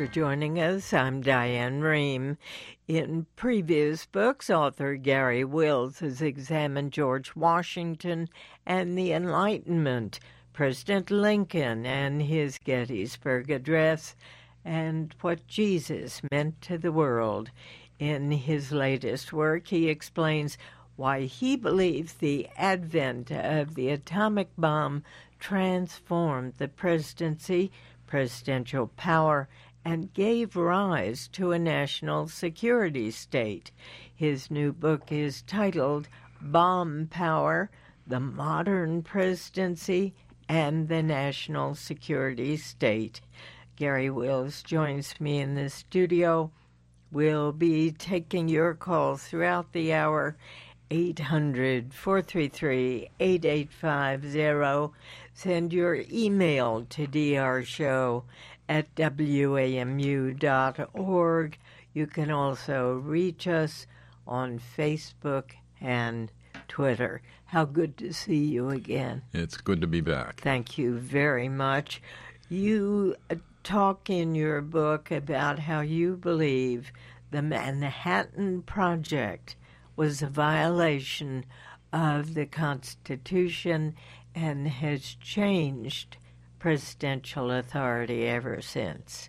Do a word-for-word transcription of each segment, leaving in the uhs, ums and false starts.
for joining us. I'm Diane Rehm. In previous books, author Gary Wills has examined George Washington and the Enlightenment, President Lincoln and his Gettysburg Address, and what Jesus meant to the world. In his latest work, he explains why he believes the advent of the atomic bomb transformed the presidency, presidential power, and gave rise to a national security state. His new book is titled Bomb Power, The Modern Presidency and the National Security State. Gary Wills joins me in the studio. We'll be taking your calls throughout the hour. eight hundred, four three three, eight eight five zero. Send your email to drshow at w a m u dot org. You can also reach us on Facebook and Twitter. How good to see you again. It's good to be back. Thank you very much. You talk in your book about how you believe the Manhattan Project was a violation of the Constitution and has changed presidential authority ever since.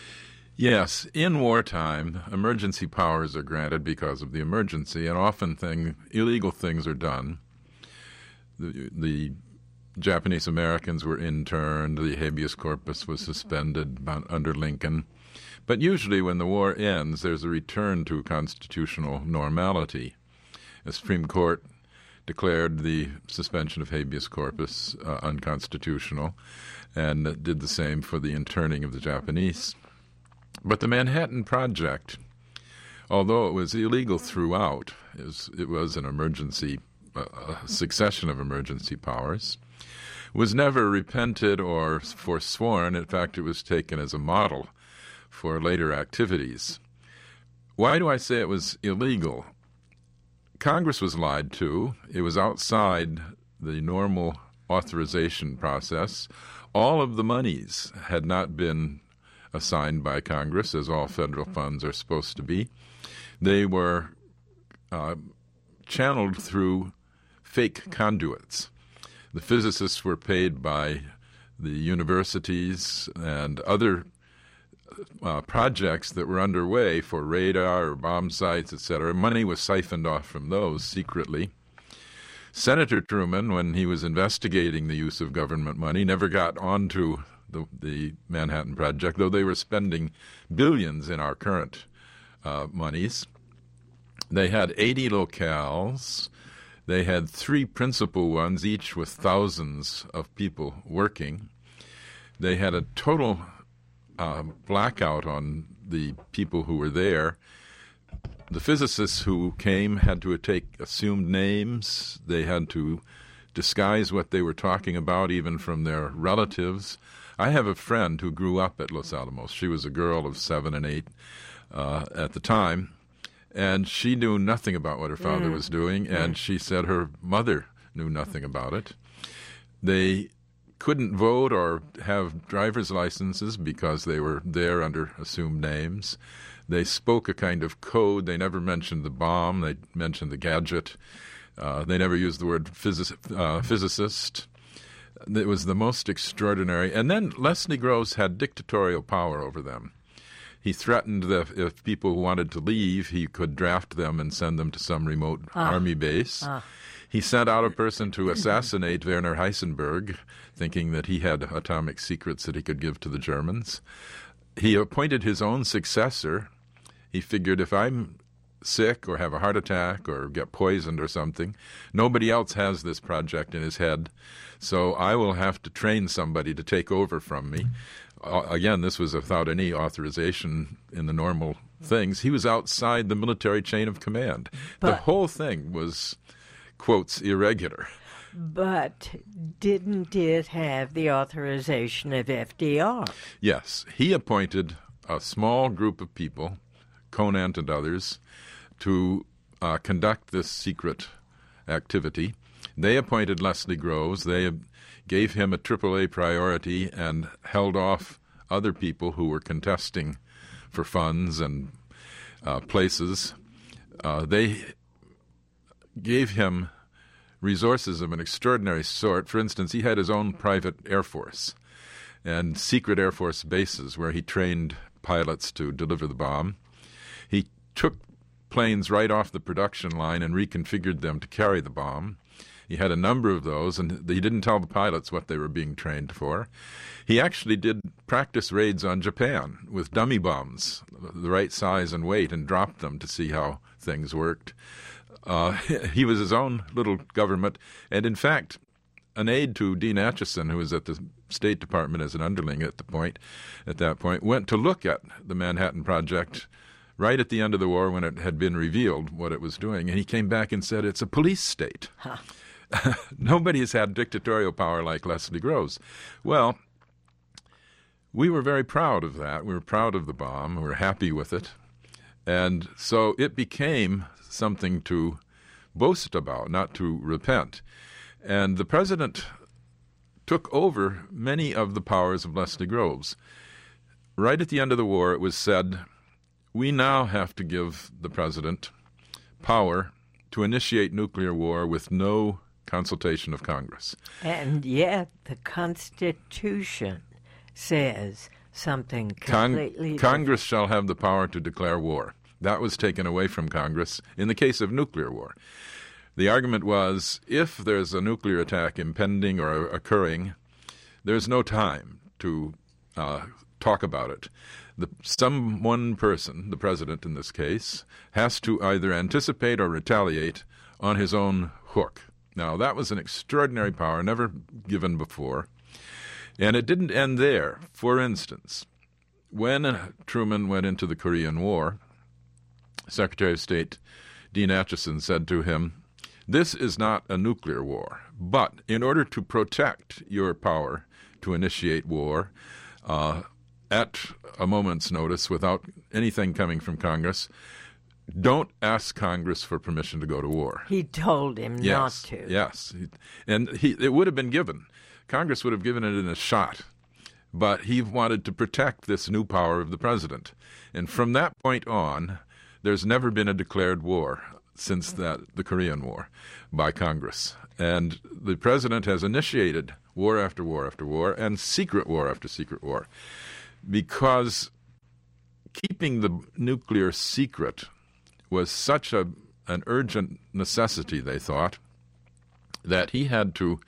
Yes, in wartime, emergency powers are granted because of the emergency, and often thing, illegal things are done. The, the Japanese Americans were interned, the habeas corpus was suspended under Lincoln. But usually when the war ends, there's a return to constitutional normality. The Supreme Court declared the suspension of habeas corpus uh, unconstitutional and did the same for the interning of the Japanese. But the Manhattan Project, although it was illegal throughout, it was, it was an emergency, uh, a succession of emergency powers, was never repented or forsworn. In fact, it was taken as a model for later activities. Why do I say it was illegal? Congress was lied to. It was outside the normal authorization process. All of the monies had not been assigned by Congress, as all federal funds are supposed to be. They were uh, channeled through fake conduits. The physicists were paid by the universities and other Uh, projects that were underway for radar or bomb sites, et cetera. Money was siphoned off from those secretly. Senator Truman, when he was investigating the use of government money, never got onto the, the Manhattan Project, though they were spending billions in our current uh, monies. They had eighty locales. They had three principal ones, each with thousands of people working. They had a total Uh, blackout on the people who were there. The physicists who came had to take assumed names. They had to disguise what they were talking about, even from their relatives. I have a friend who grew up at Los Alamos. She was a girl of seven and eight uh, at the time, and she knew nothing about what her father mm. was doing, and mm. she said her mother knew nothing about it. They couldn't vote or have driver's licenses because they were there under assumed names. They spoke a kind of code. They never mentioned the bomb. They mentioned the gadget. Uh, they never used the word physic, uh, physicist. It was the most extraordinary. And then Leslie Groves had dictatorial power over them. He threatened that if people wanted to leave, he could draft them and send them to some remote ah. army base. Ah. He sent out a person to assassinate Werner Heisenberg, thinking that he had atomic secrets that he could give to the Germans. He appointed his own successor. He figured, if I'm sick or have a heart attack or get poisoned or something, nobody else has this project in his head, so I will have to train somebody to take over from me. Uh, again, this was without any authorization in the normal things. He was outside the military chain of command. But the whole thing was, quotes, irregular. But didn't it have the authorization of F D R? Yes. He appointed a small group of people, Conant and others, to uh, conduct this secret activity. They appointed Leslie Groves. They gave him a triple A priority and held off other people who were contesting for funds and uh, places. Uh, they gave him resources of an extraordinary sort. For instance, he had his own private Air Force and secret Air Force bases where he trained pilots to deliver the bomb. He took planes right off the production line and reconfigured them to carry the bomb. He had a number of those, and he didn't tell the pilots what they were being trained for. He actually did practice raids on Japan with dummy bombs, the right size and weight, and dropped them to see how things worked. Uh, he was his own little government, and in fact, an aide to Dean Acheson, who was at the State Department as an underling at the point, at that point, went to look at the Manhattan Project right at the end of the war when it had been revealed what it was doing, and he came back and said, it's a police state. Huh. Nobody has had dictatorial power like Leslie Groves. Well, we were very proud of that. We were proud of the bomb. We were happy with it. And so it became something to boast about, not to repent. And the president took over many of the powers of Leslie Groves. Right at the end of the war, it was said, we now have to give the president power to initiate nuclear war with no consultation of Congress. And yet the Constitution says something completely Con- Congress shall have the power to declare war. That was taken away from Congress in the case of nuclear war. The argument was, if there's a nuclear attack impending or occurring, there's no time to uh, talk about it. The, some one person, the president in this case, has to either anticipate or retaliate on his own hook. Now, that was an extraordinary power, never given before. And it didn't end there. For instance, when Truman went into the Korean War, Secretary of State Dean Acheson said to him, this is not a nuclear war, but in order to protect your power to initiate war uh, at a moment's notice without anything coming from Congress, don't ask Congress for permission to go to war. He told him yes, not to. Yes, and he, it would have been given. Congress would have given it in a shot, but he wanted to protect this new power of the president. And from that point on, there's never been a declared war since that the Korean War by Congress. And the president has initiated war after war after war and secret war after secret war because keeping the nuclear secret was such a an urgent necessity, they thought, that he had to,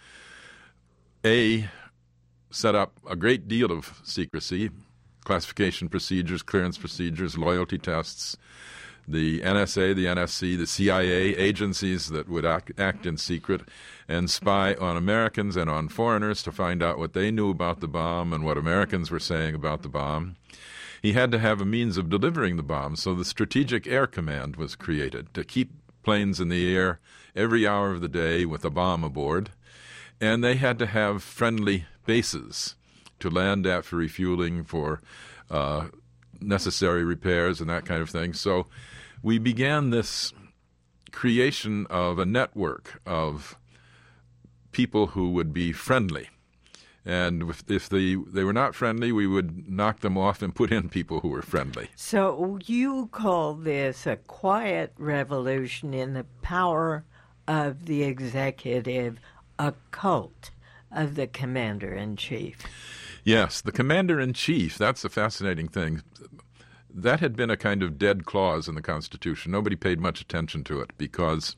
A, set up a great deal of secrecy, classification procedures, clearance procedures, loyalty tests, the N S A, the N S C, the C I A, agencies that would act, act in secret and spy on Americans and on foreigners to find out what they knew about the bomb and what Americans were saying about the bomb. He had to have a means of delivering the bomb, so the Strategic Air Command was created to keep planes in the air every hour of the day with a bomb aboard, and they had to have friendly bases to land at for refueling, for uh, necessary repairs and that kind of thing. So we began this creation of a network of people who would be friendly. And if, if they, they were not friendly, we would knock them off and put in people who were friendly. So you call this a quiet revolution in the power of the executive, a cult of the commander-in-chief. Yes, the commander-in-chief, that's a fascinating thing. That had been a kind of dead clause in the Constitution. Nobody paid much attention to it because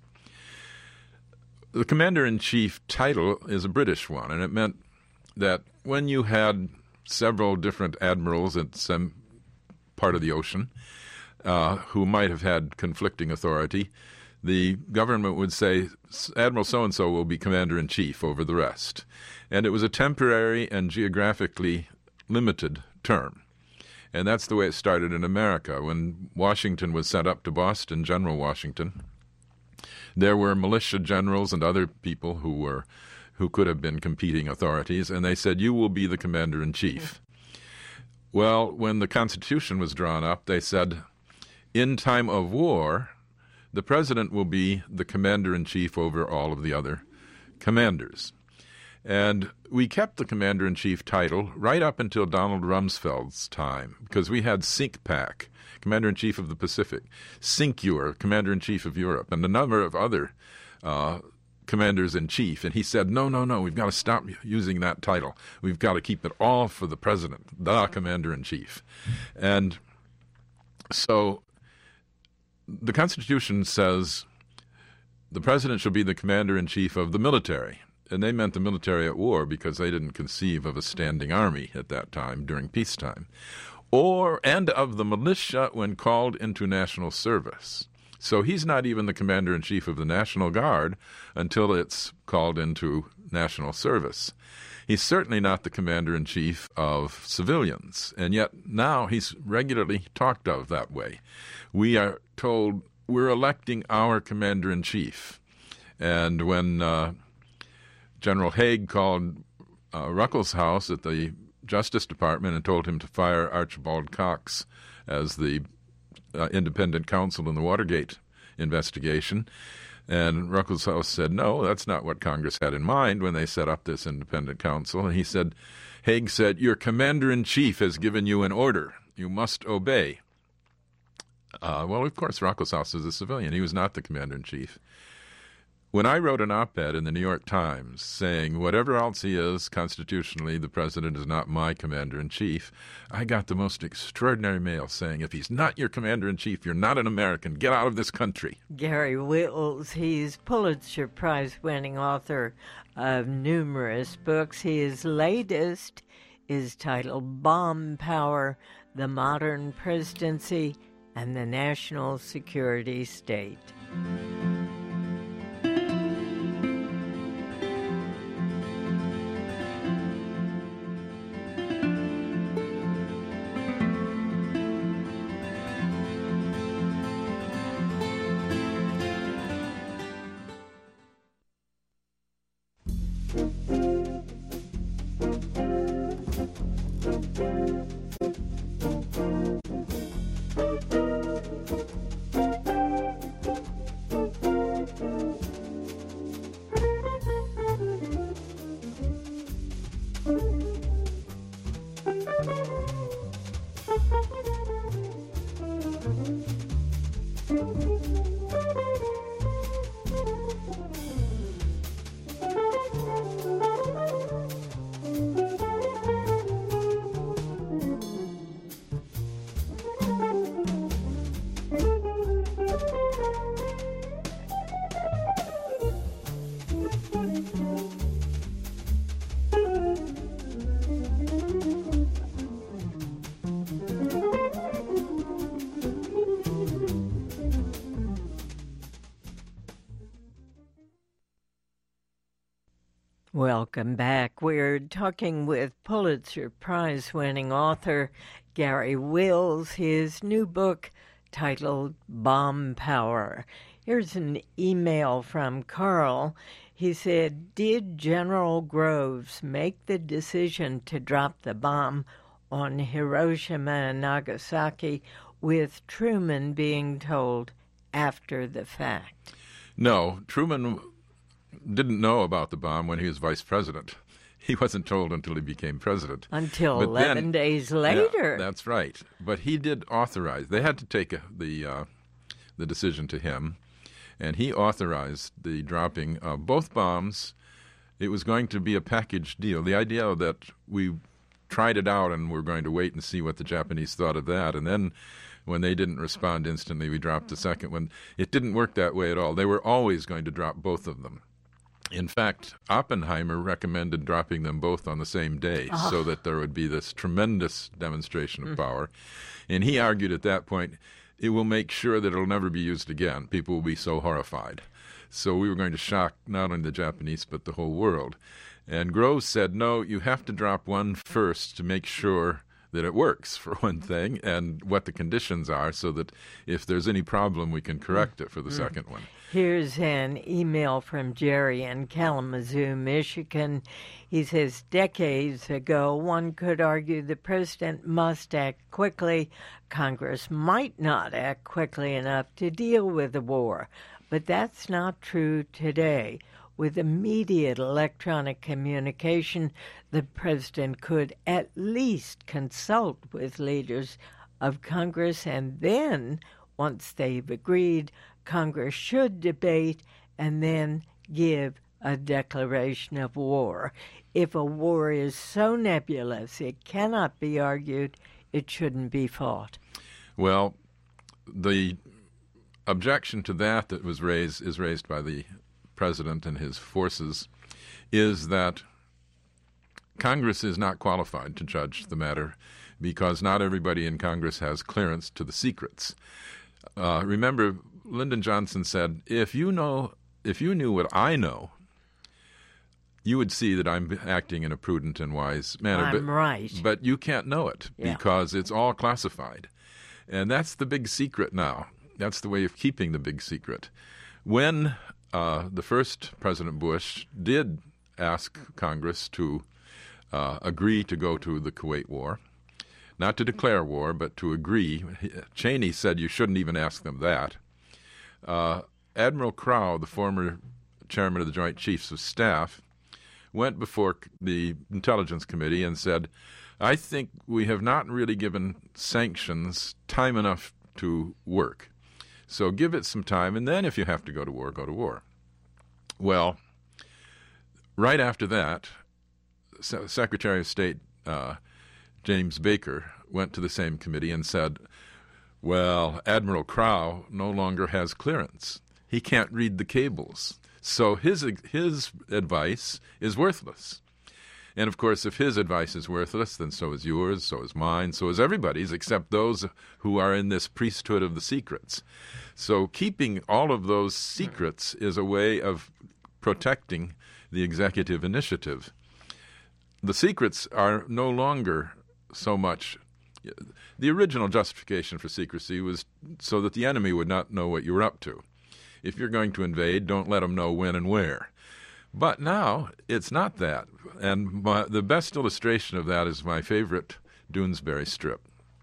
the commander-in-chief title is a British one, and it meant that when you had several different admirals at some part of the ocean uh, who might have had conflicting authority, the government would say, Admiral so-and-so will be commander-in-chief over the rest. And it was a temporary and geographically limited term. And that's the way it started in America. When Washington was sent up to Boston, General Washington, there were militia generals and other people who were who could have been competing authorities, and they said, you will be the commander-in-chief. Well, when the Constitution was drawn up, they said, in time of war, the president will be the commander-in-chief over all of the other commanders. And we kept the Commander-in-Chief title right up until Donald Rumsfeld's time, because we had CINCPAC, Commander-in-Chief of the Pacific, CINCUR, Commander-in-Chief of Europe, and a number of other uh, commanders-in-chief. And he said, no, no, no, we've got to stop using that title. We've got to keep it all for the President, the Commander-in-Chief. And so the Constitution says the President shall be the Commander-in-Chief of the military. And they meant the military at war because they didn't conceive of a standing army at that time during peacetime, or and of the militia when called into national service. So he's not even the Commander-in-Chief of the National Guard until it's called into national service. He's certainly not the Commander-in-Chief of civilians, and yet now he's regularly talked of that way. We are told we're electing our Commander-in-Chief. And when uh, General Haig called uh, Ruckelshaus at the Justice Department and told him to fire Archibald Cox as the uh, independent counsel in the Watergate investigation, and Ruckelshaus said, no, that's not what Congress had in mind when they set up this independent counsel. And he said, Haig said, your Commander-in-Chief has given you an order. You must obey. Uh, well, of course, Ruckelshaus is a civilian. He was not the Commander-in-Chief. When I wrote an op-ed in the New York Times saying, whatever else he is, constitutionally, the President is not my Commander-in-Chief, I got the most extraordinary mail saying, if he's not your Commander-in-Chief, you're not an American. Get out of this country. Gary Wills, he's Pulitzer Prize-winning author of numerous books. His latest is titled Bomb Power, The Modern Presidency and the National Security State. Welcome back. We're talking with Pulitzer Prize-winning author Gary Wills, his new book titled Bomb Power. Here's an email from Carl. He said, did General Groves make the decision to drop the bomb on Hiroshima and Nagasaki with Truman being told after the fact? No, Truman didn't know about the bomb when he was vice president. He wasn't told until he became president. Until but eleven then, days later. Yeah, that's right. But he did authorize. They had to take a, the uh, the decision to him, and he authorized the dropping of both bombs. It was going to be a package deal. The idea that we tried it out and we're going to wait and see what the Japanese thought of that, and then when they didn't respond instantly, we dropped the second one. It didn't work that way at all. They were always going to drop both of them. In fact, Oppenheimer recommended dropping them both on the same day oh. so that there would be this tremendous demonstration of mm. power. And he argued at that point, it will make sure that it'll never be used again. People will be so horrified. So we were going to shock not only the Japanese but the whole world. And Groves said, no, you have to drop one first to make sure that it works, for one thing, and what the conditions are so that if there's any problem, we can correct it for the mm. second one. Here's an email from Jerry in Kalamazoo, Michigan. He says, decades ago, one could argue the president must act quickly. Congress might not act quickly enough to deal with the war. But that's not true today. with immediate electronic communication, the president could at least consult with leaders of Congress, and then, once they've agreed, Congress should debate and then give a declaration of war. If a war is so nebulous it cannot be argued, it shouldn't be fought. Well, the objection to that that was raised is raised by the president and his forces is that Congress is not qualified to judge the matter because not everybody in Congress has clearance to the secrets. Uh, remember, Lyndon Johnson said, if you know, if you knew what I know, you would see that I'm acting in a prudent and wise manner. I'm but, right. But you can't know it Yeah. because it's all classified. And that's the big secret now. That's the way of keeping the big secret. When uh, the first President Bush did ask Congress to uh, agree to go to the Kuwait War, not to declare war, but to agree, Cheney said you shouldn't even ask them that. Uh, Admiral Crowe, the former chairman of the Joint Chiefs of Staff, went before the Intelligence Committee and said, I think we have not really given sanctions time enough to work. So give it some time, and then if you have to go to war, go to war. Well, right after that, Se- Secretary of State uh, James Baker went to the same committee and said, well, Admiral Crowe no longer has clearance. He can't read the cables. So his his advice is worthless. And, of course, if his advice is worthless, then so is yours, so is mine, so is everybody's, except those who are in this priesthood of the secrets. So keeping all of those secrets is a way of protecting the executive initiative. The secrets are no longer so much... The original justification for secrecy was so that the enemy would not know what you were up to. If you're going to invade, don't let them know when and where. But now it's not that. And my, the best illustration of that is my favorite Doonesbury strip.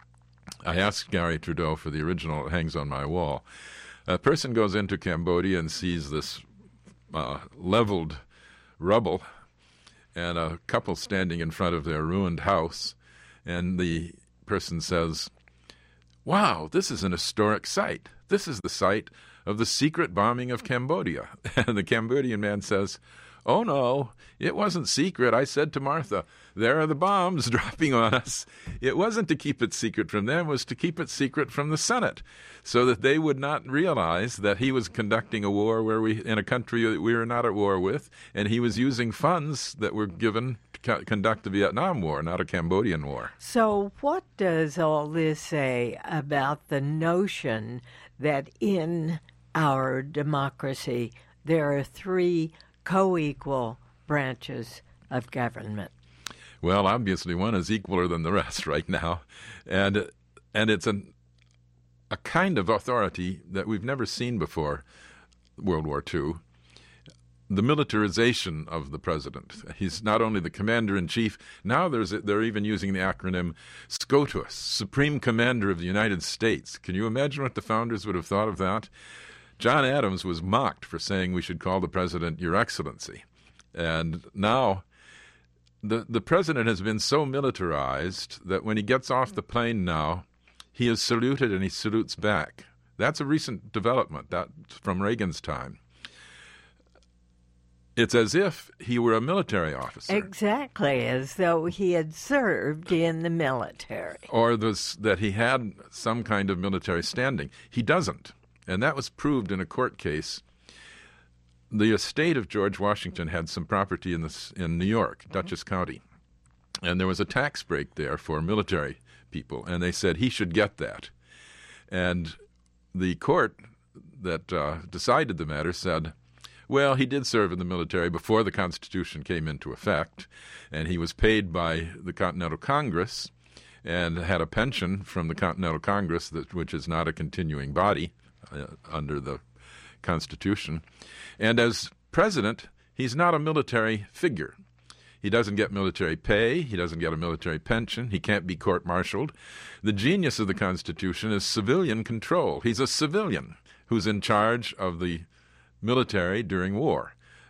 I asked Gary Trudeau for the original. It hangs on my wall. A person goes into Cambodia and sees this uh, leveled rubble and a couple standing in front of their ruined house. And the person says, wow, this is an historic site. This is the site of the secret bombing of Cambodia. And the Cambodian man says, oh, no, it wasn't secret. I said to Martha, there are the bombs dropping on us. It wasn't to keep it secret from them. It was to keep it secret from the Senate so that they would not realize that he was conducting a war where we in a country that we were not at war with, and he was using funds that were given to co- conduct the Vietnam War, not a Cambodian war. So what does all this say about the notion that in our democracy there are three co-equal branches of government? Well, obviously one is equaler than the rest right now, and and it's an, a kind of authority that we've never seen before World War Two, the militarization of the president. He's not only the commander-in-chief, now there's a, they're even using the acronym SCOTUS, Supreme Commander of the United States. Can you imagine what the founders would have thought of that? John Adams was mocked for saying we should call the president Your Excellency. And now the the president has been so militarized that when he gets off the plane now, he is saluted and he salutes back. That's a recent development that from Reagan's time. It's as if he were a military officer. Exactly, as though he had served in the military. Or this, that he had some kind of military standing. He doesn't. And that was proved in a court case. The estate of George Washington had some property in this, in New York, Dutchess County. And there was a tax break there for military people, and they said he should get that. And the court that uh, decided the matter said, well, he did serve in the military before the Constitution came into effect, and he was paid by the Continental Congress and had a pension from the Continental Congress, that, which is not a continuing body uh, under the Constitution. And as president, he's not a military figure. He doesn't get military pay. He doesn't get a military pension. He can't be court-martialed. The genius of the Constitution is civilian control. He's a civilian who's in charge of the military during war.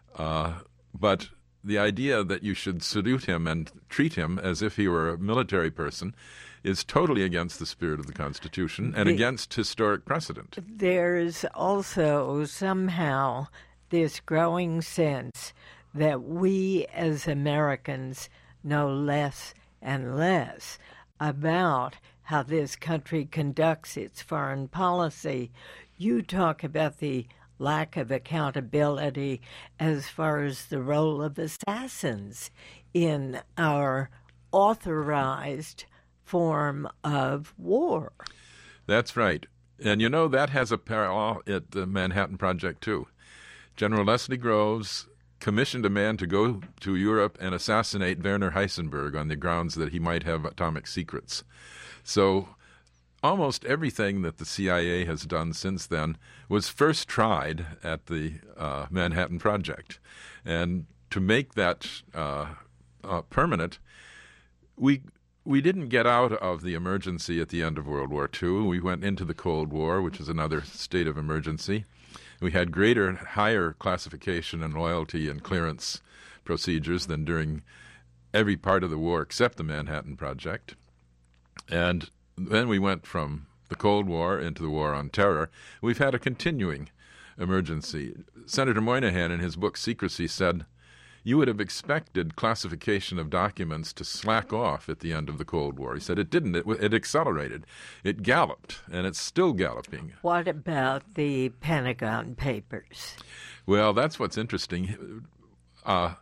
Uh, but the idea that you should salute him and treat him as if he were a military person is totally against the spirit of the Constitution and the, against historic precedent. There's also somehow this growing sense that we as Americans know less and less about how this country conducts its foreign policy. You talk about the lack of accountability as far as the role of assassins in our authorized form of war. That's right. And you know, that has a parallel at the Manhattan Project, too. General Leslie Groves commissioned a man to go to Europe and assassinate Werner Heisenberg on the grounds that he might have atomic secrets. So almost everything that the C I A has done since then was first tried at the uh, Manhattan Project. And to make that uh, uh, permanent, we we didn't get out of the emergency at the end of World War Two. We went into the Cold War, which is another state of emergency. We had greater, higher classification and loyalty and clearance procedures than during every part of the war except the Manhattan Project. And then we went from the Cold War into the War on Terror. We've had a continuing emergency. Senator Moynihan, in his book Secrecy, said, you would have expected classification of documents to slack off at the end of the Cold War. He said it didn't. It, it accelerated. It galloped, and it's still galloping. What about the Pentagon Papers? Well, that's what's interesting. Uh,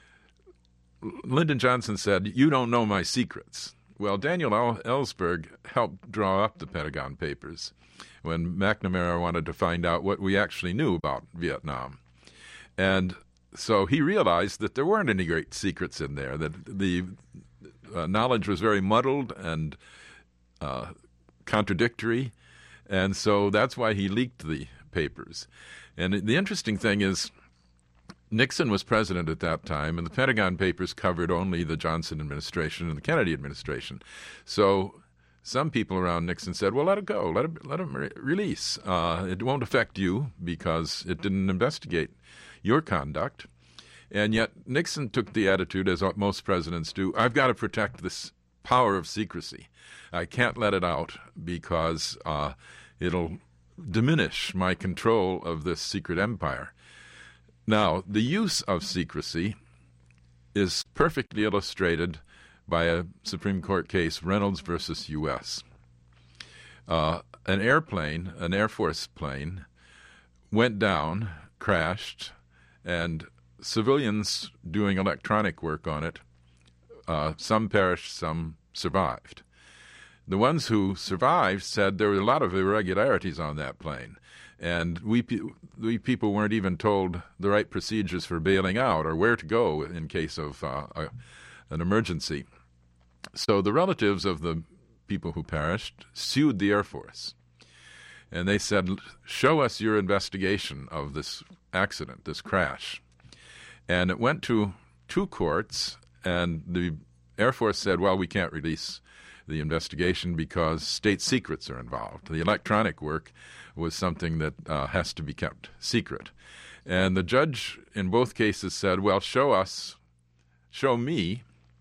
Lyndon Johnson said, you don't know my secrets. Well, Daniel Ellsberg helped draw up the Pentagon Papers when McNamara wanted to find out what we actually knew about Vietnam. And so he realized that there weren't any great secrets in there, that the uh, knowledge was very muddled and uh, contradictory, and so that's why he leaked the papers. And the interesting thing is, Nixon was president at that time, and the Pentagon Papers covered only the Johnson administration and the Kennedy administration. So some people around Nixon said, well, let it go, let it, let him re- release. Uh, it won't affect you because it didn't investigate your conduct. And yet Nixon took the attitude, as most presidents do, I've got to protect this power of secrecy. I can't let it out because uh, it'll diminish my control of this secret empire. Now, the use of secrecy is perfectly illustrated by a Supreme Court case, Reynolds versus U S Uh, an airplane, an Air Force plane, went down, crashed, and civilians doing electronic work on it, uh, some perished, some survived. The ones who survived said there were a lot of irregularities on that plane, and we, we people weren't even told the right procedures for bailing out or where to go in case of uh, a, an emergency. So the relatives of the people who perished sued the Air Force, and they said, show us your investigation of this accident, this crash. And it went to two courts, and the Air Force said, well, we can't release the investigation because state secrets are involved. The electronic work was something that uh, has to be kept secret. And the judge in both cases said, well, show us, show me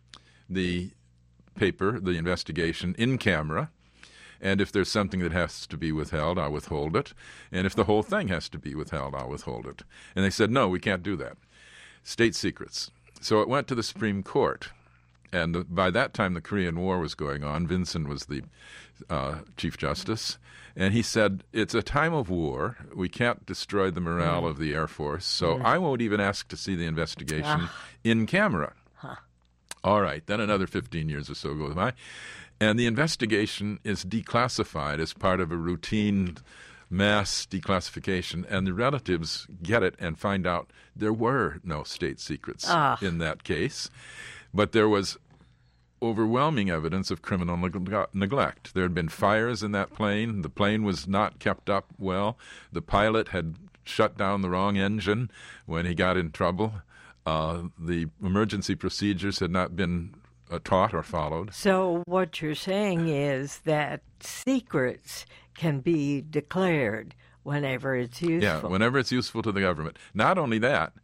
the paper, the investigation in camera, and if there's something that has to be withheld, I'll withhold it. And if the whole thing has to be withheld, I'll withhold it. And they said, no, we can't do that. State secrets. So it went to the Supreme Court. And the, by that time, the Korean War was going on. Vinson was the uh, Chief Justice. And he said, it's a time of war. We can't destroy the morale mm. of the Air Force. So mm. I won't even ask to see the investigation ah. in camera. Huh. All right. Then another fifteen years or so goes by. And the investigation is declassified as part of a routine mass declassification, and the relatives get it and find out there were no state secrets ah. in that case, but there was overwhelming evidence of criminal neg- neglect. There had been fires in that plane. The plane was not kept up well. The pilot had shut down the wrong engine when he got in trouble. Uh, the emergency procedures had not been uh, taught or followed. So what you're saying is that secrets can be declared whenever it's useful. Yeah, whenever it's useful to the government. Not only that,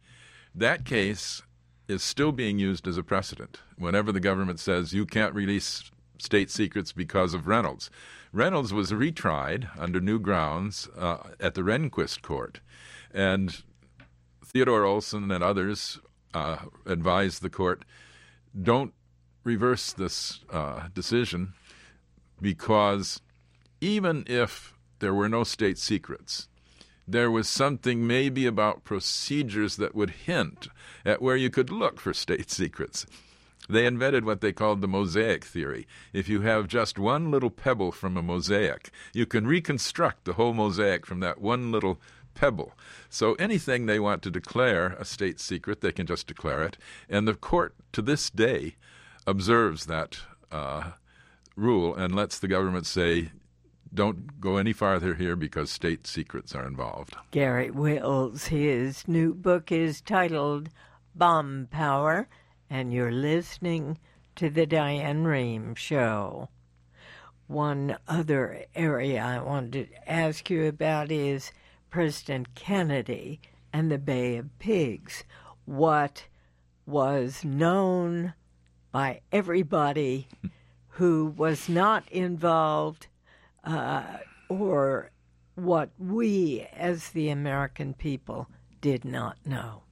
That case is still being used as a precedent. Whenever the government says you can't release state secrets because of Reynolds. Reynolds was retried under new grounds uh, at the Rehnquist court, and Theodore Olson and others uh, advised the court, don't reverse this uh, decision, because even if there were no state secrets, there was something maybe about procedures that would hint at where you could look for state secrets. They invented what they called the mosaic theory. If you have just one little pebble from a mosaic, you can reconstruct the whole mosaic from that one little pebble. So anything they want to declare a state secret, they can just declare it. And the court, to this day, observes that uh, rule and lets the government say, don't go any farther here because state secrets are involved. Garry Wills, his new book is titled Bomb Power, and you're listening to The Diane Rehm Show. One other area I wanted to ask you about is President Kennedy and the Bay of Pigs. What was known by everybody who was not involved, uh, or what we as the American people did not know?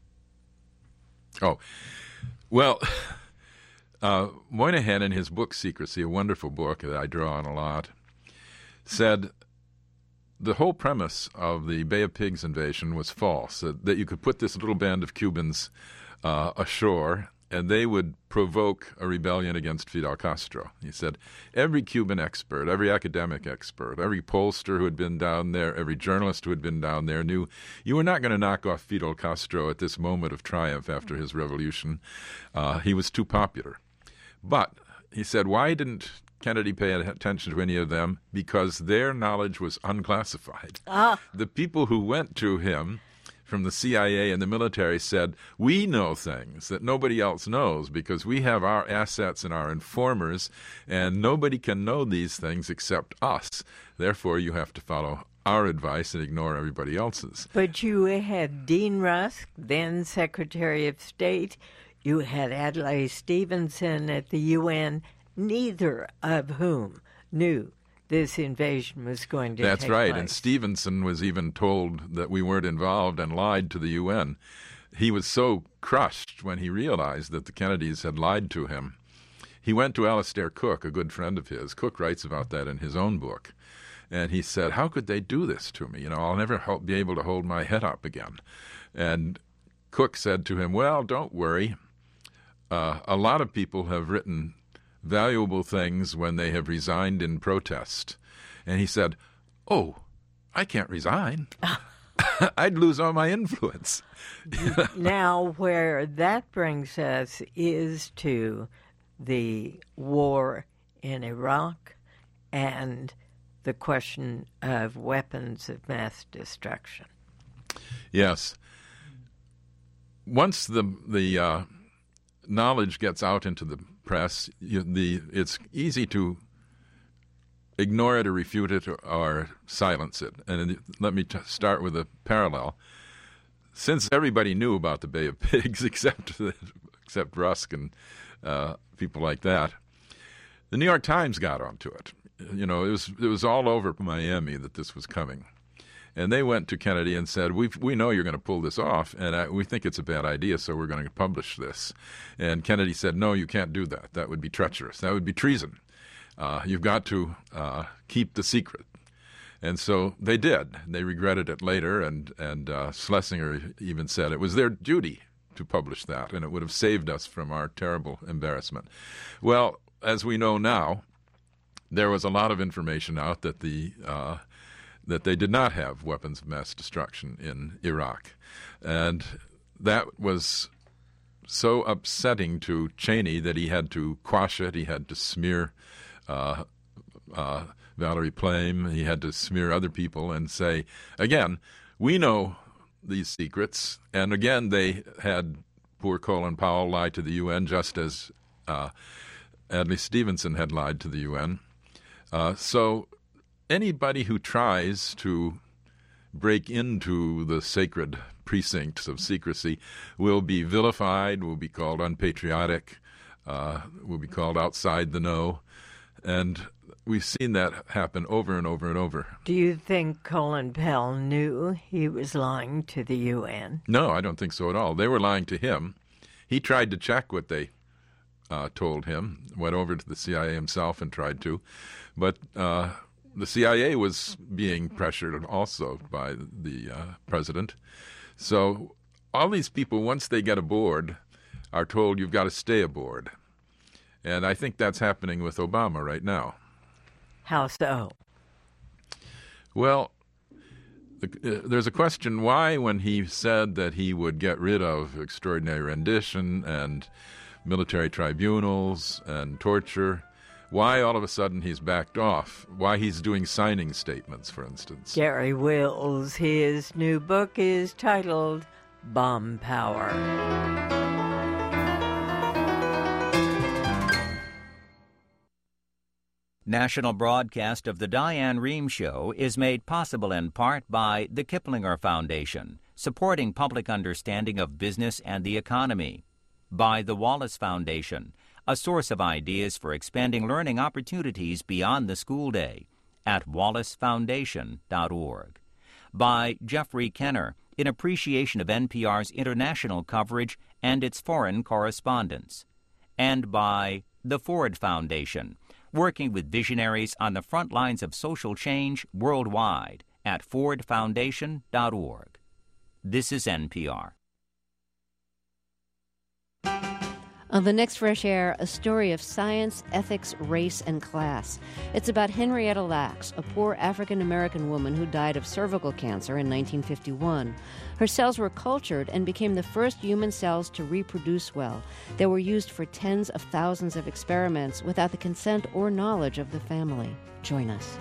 Oh, well, uh, Moynihan in his book Secrecy, a wonderful book that I draw on a lot, said the whole premise of the Bay of Pigs invasion was false, that, that you could put this little band of Cubans uh, ashore and they would provoke a rebellion against Fidel Castro. He said every Cuban expert, every academic expert, every pollster who had been down there, every journalist who had been down there knew you were not going to knock off Fidel Castro at this moment of triumph after his revolution. Uh, he was too popular. But, he said, why didn't Kennedy pay attention to any of them? Because their knowledge was unclassified. Ah. The people who went to him from the C I A and the military said, we know things that nobody else knows because we have our assets and our informers, and nobody can know these things except us. Therefore, you have to follow our advice and ignore everybody else's. But you had Dean Rusk, then Secretary of State. You had Adlai Stevenson at the U N, neither of whom knew this invasion was going to That's take right, place. And Stevenson was even told that we weren't involved and lied to the U N. He was so crushed when he realized that the Kennedys had lied to him. He went to Alastair Cook, a good friend of his. Cook writes about that in his own book. And he said, how could they do this to me? You know, I'll never help, be able to hold my head up again. And Cook said to him, well, don't worry. Uh, a lot of people have written valuable things when they have resigned in protest. And he said, oh, I can't resign. I'd lose all my influence. Now, where that brings us is to the war in Iraq and the question of weapons of mass destruction. Yes. Once the the uh, knowledge gets out into the press, you, the it's easy to ignore it or refute it or, or silence it. And let me t- start with a parallel. Since everybody knew about the Bay of Pigs except except Rusk and uh, people like that, the New York Times got onto it. You know, it was it was all over Miami that this was coming. And they went to Kennedy and said, we we know you're going to pull this off, and I, we think it's a bad idea, so we're going to publish this. And Kennedy said, no, you can't do that. That would be treacherous. That would be treason. Uh, you've got to uh, keep the secret. And so they did. They regretted it later, and, and uh, Schlesinger even said it was their duty to publish that, and it would have saved us from our terrible embarrassment. Well, as we know now, there was a lot of information out that the uh, that they did not have weapons of mass destruction in Iraq. And that was so upsetting to Cheney that he had to quash it. He had to smear uh, uh, Valerie Plame. He had to smear other people and say, again, we know these secrets. And again, they had poor Colin Powell lie to the U N just as uh, Adlai Stevenson had lied to the U N. Uh, so anybody who tries to break into the sacred precincts of secrecy, will be vilified, will be called unpatriotic, uh, will be called outside the know. And we've seen that happen over and over and over. Do you think Colin Powell knew he was lying to the U N? No, I don't think so at all. They were lying to him. He tried to check what they uh, told him, went over to the C I A himself and tried to. But uh, the C I A was being pressured also by the uh, president. So all these people, once they get aboard, are told you've got to stay aboard. And I think that's happening with Obama right now. How so? Well, the, uh, there's a question why, when he said that he would get rid of extraordinary rendition and military tribunals and torture, why all of a sudden he's backed off, why he's doing signing statements, for instance. Gary Wills, his new book is titled Bomb Power. National broadcast of the Diane Rehm Show is made possible in part by the Kiplinger Foundation, supporting public understanding of business and the economy, by the Wallace Foundation, a source of ideas for expanding learning opportunities beyond the school day, at wallace foundation dot org, by Jeffrey Kenner, in appreciation of N P R's international coverage and its foreign correspondents, and by the Ford Foundation, working with visionaries on the front lines of social change worldwide at ford foundation dot org. This is N P R. On the next Fresh Air, a story of science, ethics, race, and class. It's about Henrietta Lacks, a poor African-American woman who died of cervical cancer in nineteen fifty-one. Her cells were cultured and became the first human cells to reproduce well. They were used for tens of thousands of experiments without the consent or knowledge of the family. Join us.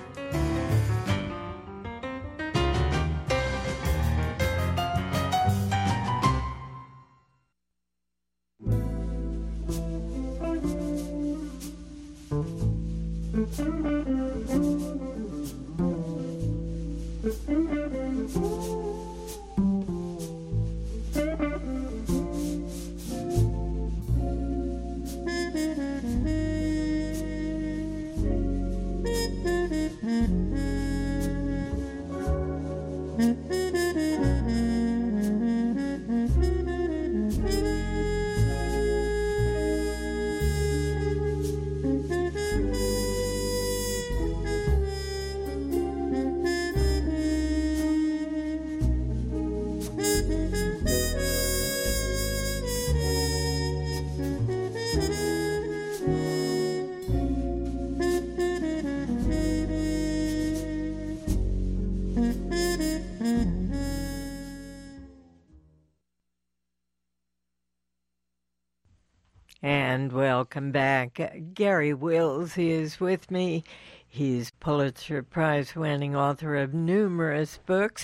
And welcome back. Gary Wills is with me. He's Pulitzer Prize-winning author of numerous books,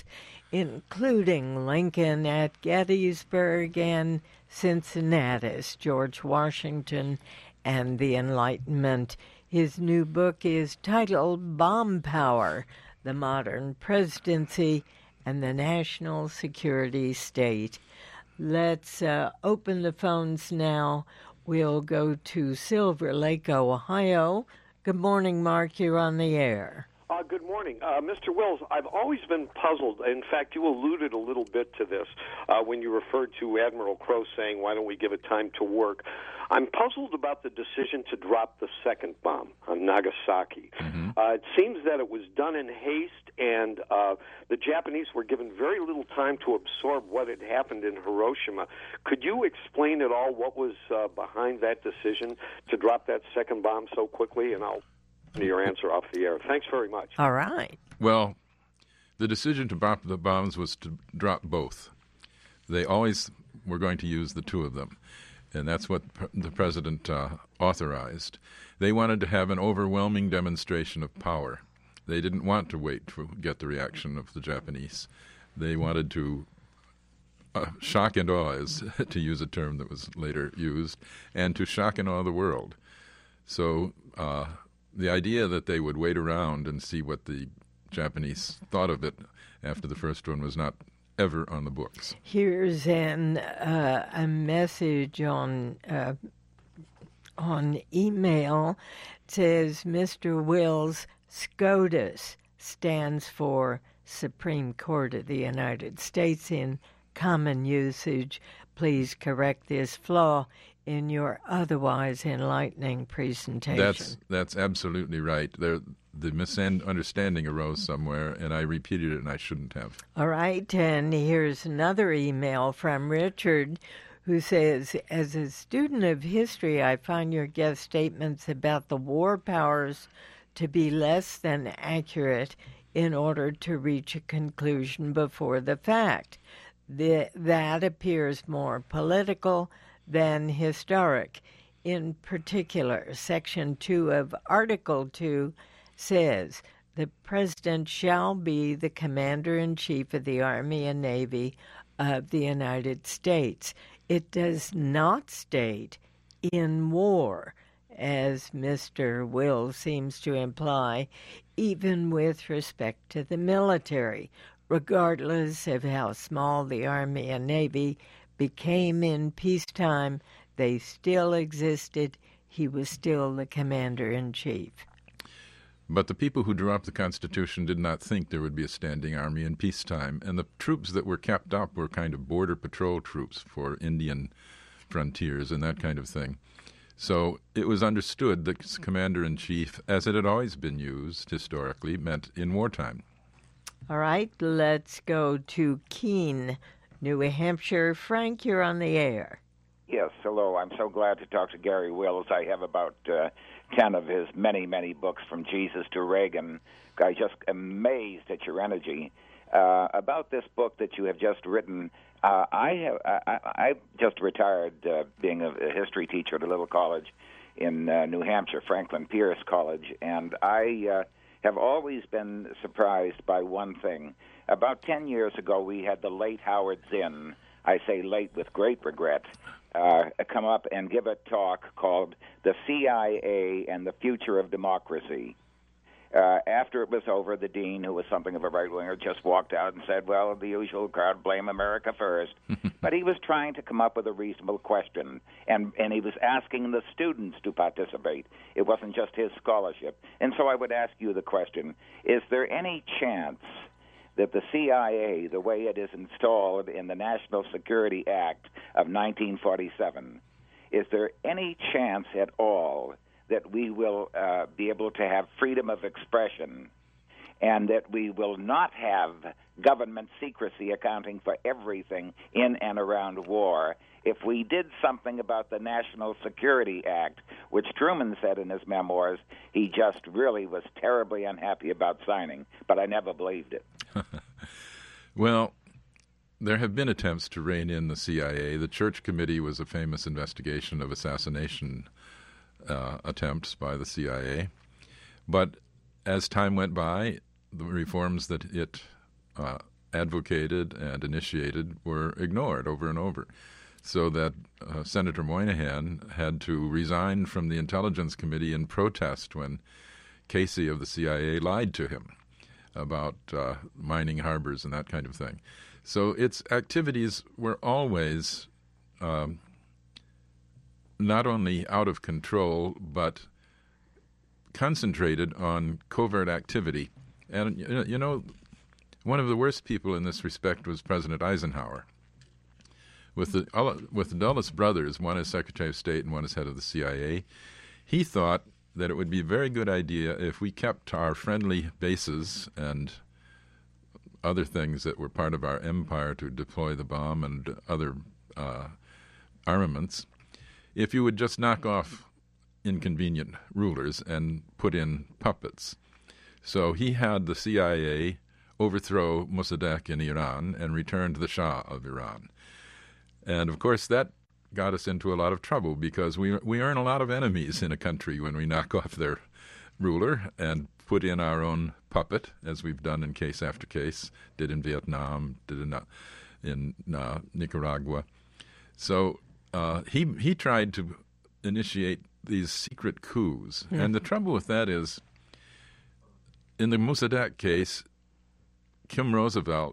including Lincoln at Gettysburg and Cincinnatus, George Washington and the Enlightenment. His new book is titled Bomb Power, The Modern Presidency and the National Security State. Let's uh, open the phones now. We'll go to Silver Lake, Ohio. Good morning, Mark. You're on the air. Uh, good morning. Uh, Mister Wills, I've always been puzzled. In fact, you alluded a little bit to this uh, when you referred to Admiral Crowe saying, why don't we give it time to work? I'm puzzled about the decision to drop the second bomb on Nagasaki. Mm-hmm. Uh, it seems that it was done in haste, and uh, the Japanese were given very little time to absorb what had happened in Hiroshima. Could you explain at all what was uh, behind that decision to drop that second bomb so quickly? And I'll give your answer off the air. Thanks very much. All right. Well, the decision to drop the bombs was to drop both. They always were going to use the two of them. And that's what the president uh, authorized. They wanted to have an overwhelming demonstration of power. They didn't want to wait to get the reaction of the Japanese. They wanted to uh, shock and awe, is to use a term that was later used, and to shock and awe the world. So uh, the idea that they would wait around and see what the Japanese thought of it after the first one was not ever on the books. Here's an uh, a message on uh, on email. It says, Mister Wills, SCOTUS stands for Supreme Court of the United States in common usage. Please correct this flaw in your otherwise enlightening presentation. That's that's absolutely right. There, the misunderstanding arose somewhere, and I repeated it, and I shouldn't have. All right, and here's another email from Richard, who says, as a student of history, I find your guest statements about the war powers to be less than accurate in order to reach a conclusion before the fact. The, that appears more political than historic. In particular, Section two of Article two says, the President shall be the Commander-in-Chief of the Army and Navy of the United States. It does not state in war, as Mister Will seems to imply, even with respect to the military. Regardless of how small the Army and Navy became in peacetime, they still existed. He was still the Commander-in-Chief. But the people who drew up the Constitution did not think there would be a standing army in peacetime, and the troops that were kept up were kind of border patrol troops for Indian frontiers and that kind of thing. So it was understood that Commander-in-Chief, as it had always been used historically, meant in wartime. All right, let's go to Keene, New Hampshire. Frank, you're on the air. Yes, hello. I'm so glad to talk to Gary Wills. I have about uh, ten of his many, many books, from Jesus to Reagan. I'm just amazed at your energy. Uh, about this book that you have just written, uh, I have I, I just retired uh, being a, a history teacher at a little college in uh, New Hampshire, Franklin Pierce College, and I uh, have always been surprised by one thing. About ten years ago, we had the late Howard Zinn, I say late with great regret, uh, come up and give a talk called The C I A and the Future of Democracy. Uh, after it was over, the dean, who was something of a right-winger, just walked out and said, well, the usual crowd, blame America first. But he was trying to come up with a reasonable question, and, and he was asking the students to participate. It wasn't just his scholarship. And so I would ask you the question, is there any chance that the C I A, the way it is installed in the National Security Act of nineteen forty-seven, is there any chance at all that we will uh, be able to have freedom of expression, and that we will not have government secrecy accounting for everything in and around war if we did something about the National Security Act, which Truman said in his memoirs he just really was terribly unhappy about signing, but I never believed it. Well, there have been attempts to rein in the C I A. The Church Committee was a famous investigation of assassination uh, attempts by the C I A. But as time went by, the reforms that it uh, advocated and initiated were ignored over and over, so that uh, Senator Moynihan had to resign from the Intelligence Committee in protest when Casey of the C I A lied to him about uh, mining harbors and that kind of thing. So its activities were always um, not only out of control, but concentrated on covert activity. And, you know, one of the worst people in this respect was President Eisenhower. With the, with the Dulles brothers, one as Secretary of State and one as head of the C I A, he thought that it would be a very good idea if we kept our friendly bases and other things that were part of our empire to deploy the bomb and other uh, armaments, if you would just knock off inconvenient rulers and put in puppets. So he had the C I A overthrow Mossadegh in Iran and returned the Shah of Iran. And, of course, that got us into a lot of trouble because we we earn a lot of enemies in a country when we knock off their ruler and put in our own puppet, as we've done in case after case, did in Vietnam, did in, uh, in uh, Nicaragua. So uh, he he tried to initiate these secret coups. Yeah. And the trouble with that is, in the Mossadegh case, Kim Roosevelt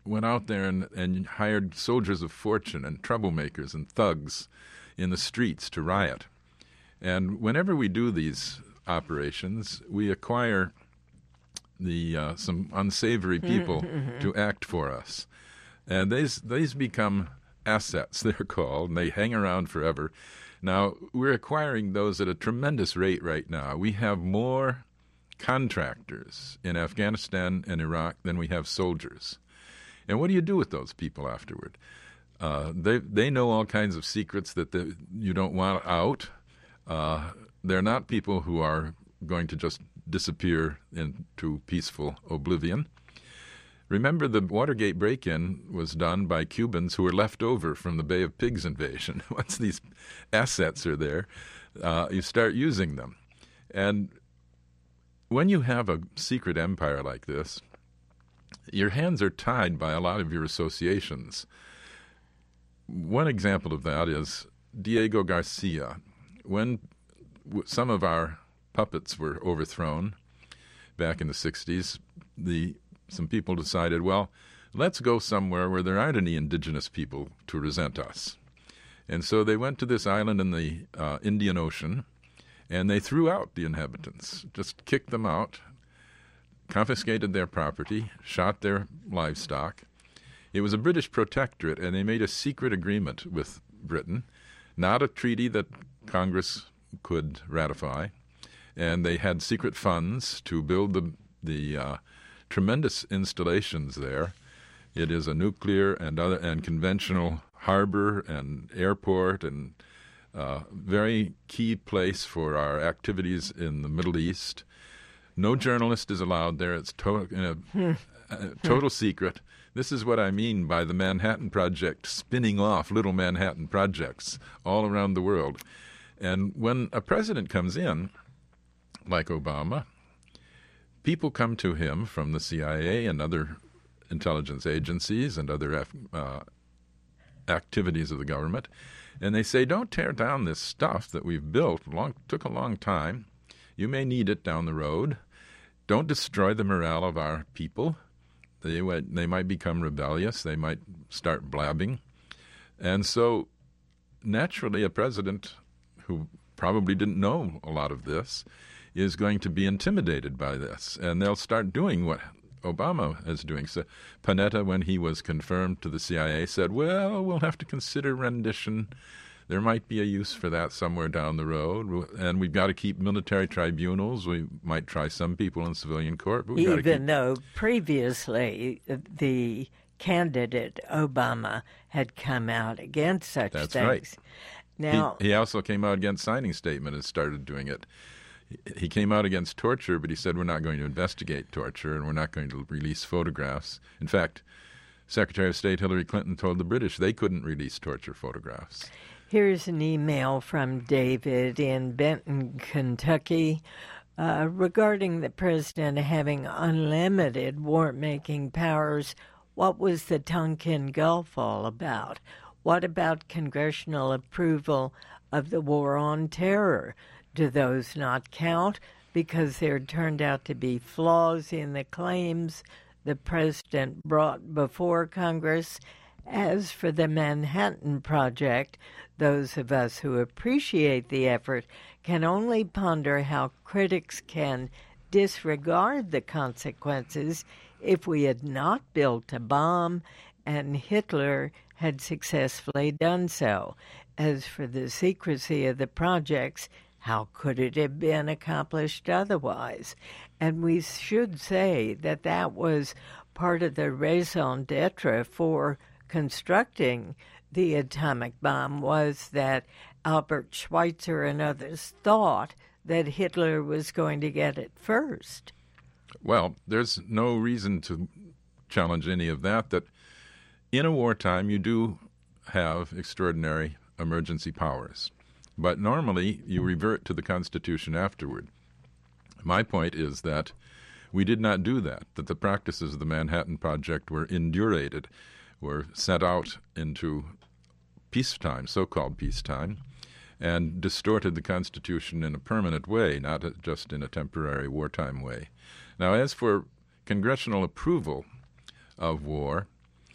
went out there and, and hired soldiers of fortune and troublemakers and thugs in the streets to riot. And whenever we do these operations, we acquire the uh, some unsavory people to act for us. And these, these become assets, they're called, and they hang around forever. Now, we're acquiring those at a tremendous rate right now. We have more contractors in Afghanistan and Iraq than we have soldiers. And what do you do with those people afterward? Uh, they they know all kinds of secrets that the, you don't want out. Uh, they're not people who are going to just disappear into peaceful oblivion. Remember, the Watergate break-in was done by Cubans who were left over from the Bay of Pigs invasion. Once these assets are there, uh, you start using them. And when you have a secret empire like this, your hands are tied by a lot of your associations. One example of that is Diego Garcia. When some of our puppets were overthrown back in the sixties, the some people decided, well, let's go somewhere where there aren't any indigenous people to resent us. And so they went to this island in the uh, Indian Ocean, and they threw out the inhabitants, just kicked them out, confiscated their property, shot their livestock. It was a British protectorate, and they made a secret agreement with Britain, not a treaty that Congress could ratify. And they had secret funds to build the the uh, tremendous installations there. It is a nuclear and other and conventional harbor and airport and uh, very key place for our activities in the Middle East. No journalist is allowed there. It's to- in a, a total secret. This is what I mean by the Manhattan Project spinning off little Manhattan projects all around the world. And when a president comes in, like Obama, people come to him from the C I A and other intelligence agencies and other uh, activities of the government, and they say, don't tear down this stuff that we've built. Long, took a long time. You may need it down the road. Don't destroy the morale of our people. They, they might become rebellious. They might start blabbing. And so, naturally, a president who probably didn't know a lot of this is going to be intimidated by this, and they'll start doing what Obama is doing. So Panetta, when he was confirmed to the C I A, said, well, we'll have to consider rendition. There might be a use for that somewhere down the road, and we've got to keep military tribunals. We might try some people in civilian court. But we've Even got to keep... though previously the candidate, Obama, had come out against such That's things. Right. Now, he, he also came out against signing statement and started doing it. He came out against torture, but he said we're not going to investigate torture and we're not going to release photographs. In fact, Secretary of State Hillary Clinton told the British they couldn't release torture photographs. Here's an email from David in Benton, Kentucky, uh, regarding the president having unlimited war-making powers. What was the Tonkin Gulf all about? What about congressional approval of the war on terror? Do those not count because there turned out to be flaws in the claims the president brought before Congress? As for the Manhattan Project, those of us who appreciate the effort can only ponder how critics can disregard the consequences if we had not built a bomb and Hitler had successfully done so. As for the secrecy of the projects, how could it have been accomplished otherwise? And we should say that that was part of the raison d'etre for constructing the atomic bomb, was that Albert Schweitzer and others thought that Hitler was going to get it first. Well, there's no reason to challenge any of that, that in a wartime you do have extraordinary emergency powers. But normally you revert to the Constitution afterward. My point is that we did not do that, that the practices of the Manhattan Project were indurated, were sent out into peacetime, so-called peacetime, and distorted the Constitution in a permanent way, not just in a temporary wartime way. Now, as for congressional approval of war,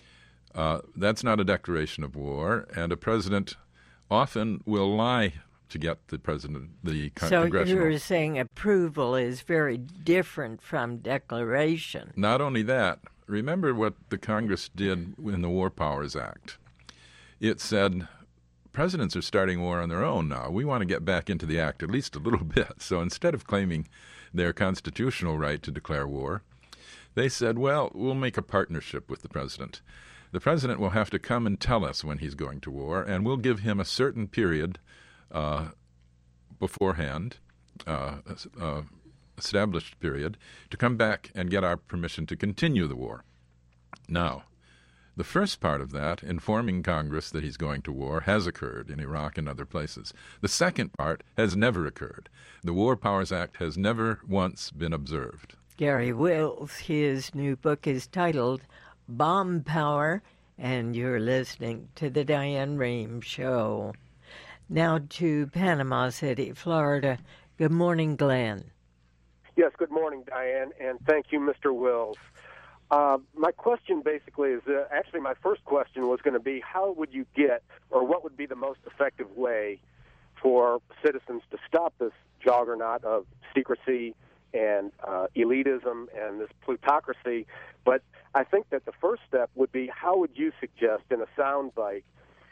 Uh, that's not a declaration of war, and a president often will lie to get the president, the con- so congressional. you're saying approval is very different from declaration. Not only that, remember what the Congress did in the War Powers Act. It said, presidents are starting war on their own now. We want to get back into the act at least a little bit. So instead of claiming their constitutional right to declare war, they said, well, we'll make a partnership with the president. The president will have to come and tell us when he's going to war, and we'll give him a certain period uh, beforehand, uh, uh, established period, to come back and get our permission to continue the war. Now, the first part of that, informing Congress that he's going to war, has occurred in Iraq and other places. The second part has never occurred. The War Powers Act has never once been observed. Gary Wills, his new book is titled Bomb Power, and you're listening to The Diane Rehm Show. Now to Panama City, Florida. Good morning, Glenn. Yes, good morning, Diane, and thank you, Mister Wills. Uh, my question basically is, uh, actually my first question was going to be, how would you get, or what would be the most effective way for citizens to stop this juggernaut of secrecy and uh, elitism and this plutocracy? But I think that the first step would be, how would you suggest in a soundbite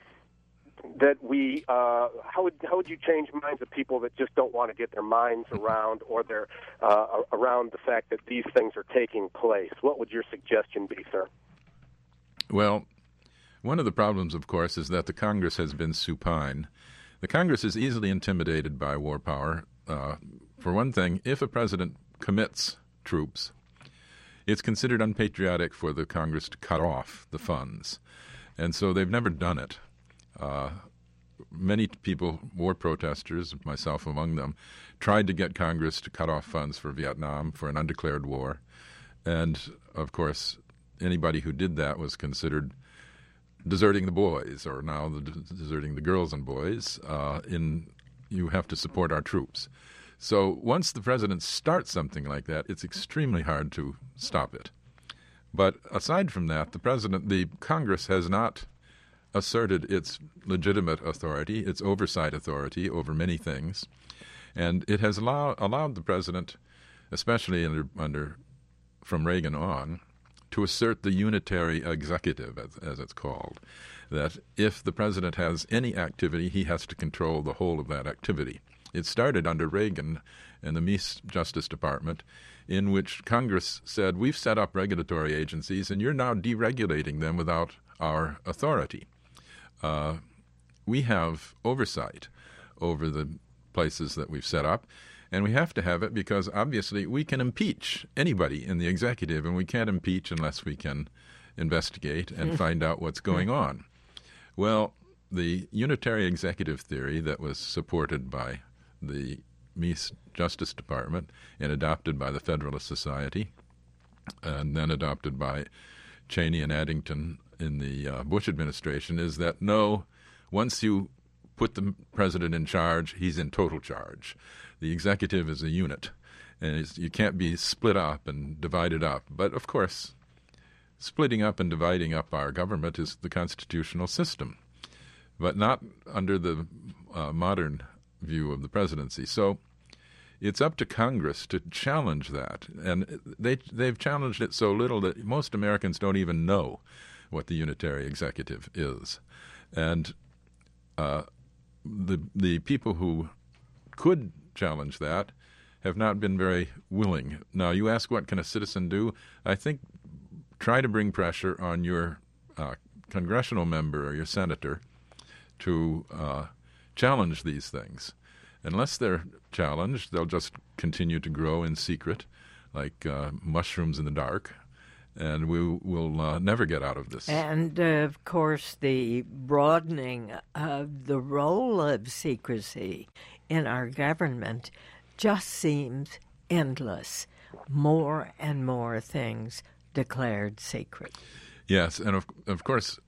that we, uh, how would how would you change minds of people that just don't want to get their minds around or their uh, around the fact that these things are taking place? What would your suggestion be, sir? Well, one of the problems, of course, is that the Congress has been supine. The Congress is easily intimidated by war power. Uh, for one thing, if a president commits troops, it's considered unpatriotic for the Congress to cut off the funds. And so they've never done it. Uh, many people, war protesters, myself among them, tried to get Congress to cut off funds for Vietnam, for an undeclared war. And, of course, anybody who did that was considered deserting the boys, or now the, deserting the girls and boys. Uh, in you have to support our troops. So once the president starts something like that, it's extremely hard to stop it. But aside from that, the president, the Congress has not asserted its legitimate authority, its oversight authority over many things, and it has allow, allowed the president, especially under, under from Reagan on, to assert the unitary executive, as, as it's called, that if the president has any activity, he has to control the whole of that activity. It started under Reagan and the Meese Justice Department, in which Congress said, we've set up regulatory agencies, and you're now deregulating them without our authority. Uh, we have oversight over the places that we've set up, and we have to have it because obviously we can impeach anybody in the executive, and we can't impeach unless we can investigate and find out what's going on. Well, the unitary executive theory that was supported by the Meese Justice Department and adopted by the Federalist Society and then adopted by Cheney and Addington in the uh, Bush administration is that no, once you put the president in charge, he's in total charge. The executive is a unit, and it's, you can't be split up and divided up. But, of course, splitting up and dividing up our government is the constitutional system, but not under the uh, modern view of the presidency. So it's up to Congress to challenge that, and they, they've challenged it so little that most Americans don't even know what the unitary executive is. And uh, the the people who could challenge that have not been very willing. Now, you ask what can a citizen do? I think try to bring pressure on your uh, congressional member or your senator to uh, challenge these things. Unless they're challenged, they'll just continue to grow in secret like uh, mushrooms in the dark. And we will uh, never get out of this. And, uh, of course, the broadening of the role of secrecy in our government just seems endless. More and more things declared secret. Yes, and of, of course,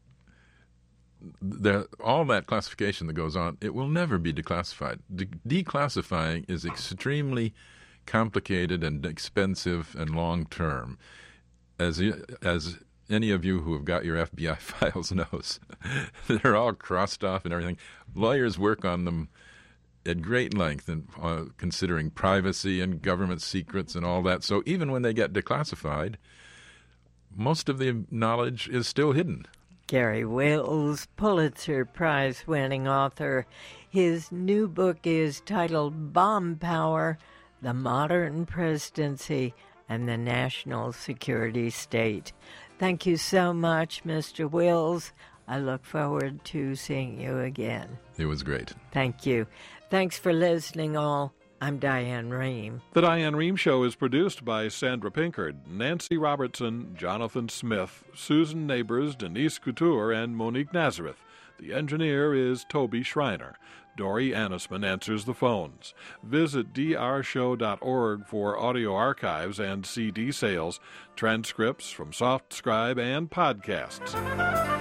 the, all that classification that goes on, it will never be declassified. De- declassifying is extremely complicated and expensive and long-term. As as any of you who have got your F B I files knows, they're all crossed off and everything. Lawyers work on them at great length, and uh, considering privacy and government secrets and all that. So even when they get declassified, most of the knowledge is still hidden. Garry Wills, Pulitzer Prize-winning author. His new book is titled Bomb Power, The Modern Presidency and the National Security State. Thank you so much, Mister Wills. I look forward to seeing you again. It was great. Thank you. Thanks for listening, all. I'm Diane Rehm. The Diane Rehm Show is produced by Sandra Pinkard, Nancy Robertson, Jonathan Smith, Susan Neighbors, Denise Couture, and Monique Nazareth. The engineer is Toby Schreiner. Dory Annisman answers the phones. Visit d r show dot org for audio archives and C D sales, transcripts from SoftScribe, and podcasts.